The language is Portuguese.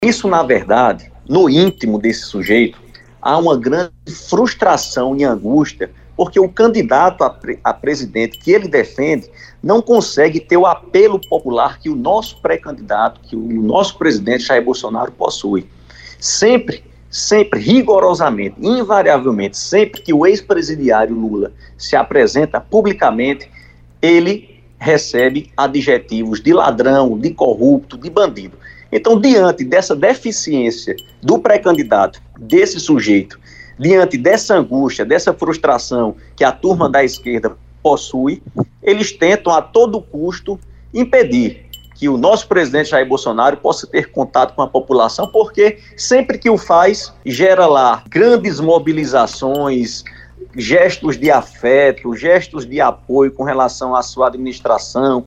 Isso, na verdade, no íntimo desse sujeito, há uma grande frustração e angústia, porque o candidato a presidente que ele defende não consegue ter o apelo popular que o nosso pré-candidato, que o nosso presidente Jair Bolsonaro possui. Sempre, rigorosamente, invariavelmente, sempre que o ex-presidiário Lula se apresenta publicamente, ele recebe adjetivos de ladrão, de corrupto, de bandido. Então, diante dessa deficiência do pré-candidato, desse sujeito, diante dessa angústia, dessa frustração que a turma da esquerda possui, eles tentam a todo custo impedir que o nosso presidente Jair Bolsonaro possa ter contato com a população, porque sempre que o faz, gera lá grandes mobilizações, gestos de afeto, gestos de apoio com relação à sua administração,